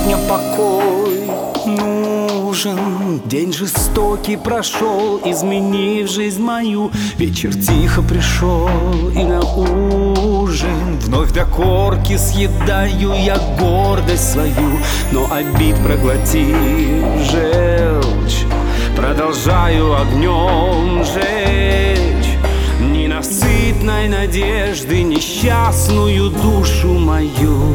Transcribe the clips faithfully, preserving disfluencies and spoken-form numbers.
сегодня покой нужен. День жестокий прошел, изменив жизнь мою. Вечер тихо пришел, и на ужин вновь до корки съедаю я гордость свою. Но обид проглотив желчь, продолжаю огнем жечь ненасытной надежды несчастную душу мою.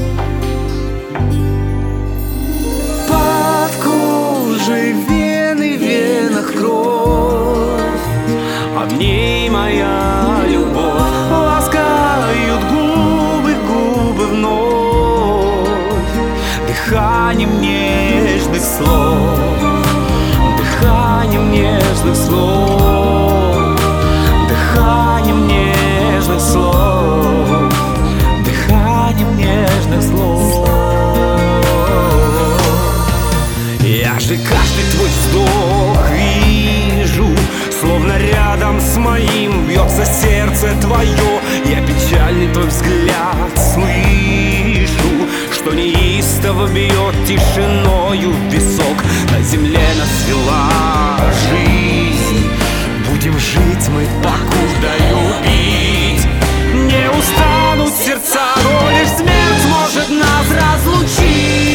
Под кожей вены, в венах кровь, а в ней моя любовь. Ласкают губы, губы вновь дыханием нежных слов, дыханием нежных слов, дыханием нежных слов, дыханием нежных слов. Я же каждый твой вздох вижу, словно рядом с моим бьется сердце твое. Я печальный твой взгляд слышу, что неистово бьет тишиною в висок. На земле нас свела жизнь, будем жить мы, покуда любить. Не устанут сердца, но лишь смерть может нас разлучить.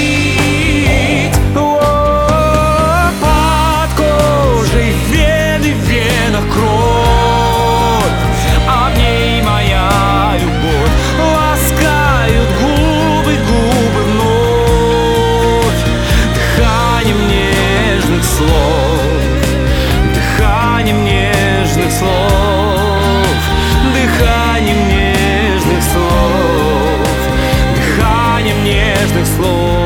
О, под кожей вены, в венах кровь, а в ней моя любовь. Ласкают губы, губы вновь дыханием нежных слов, дыханием нежных слов, дыханием нежных слов, дыханием нежных слов.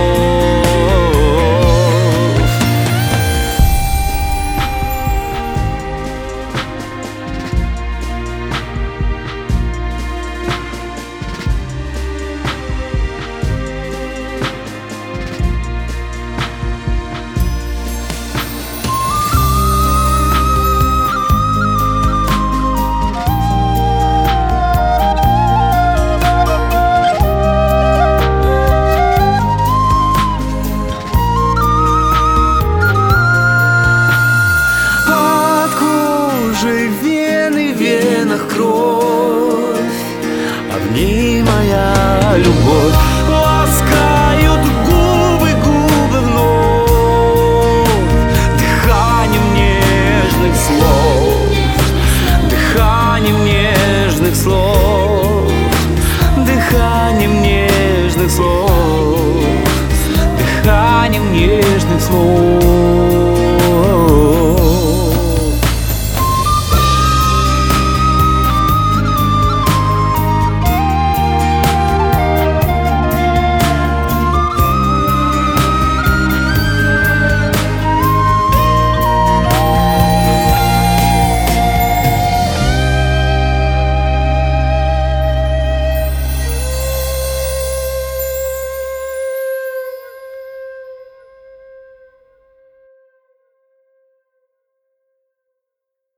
Вены, в венах кровь, а в ней моя любовь. Ласкают губы, губы вновь дыханием нежных слов, дыханием нежных слов, дыханием нежных слов, дыханием нежных слов.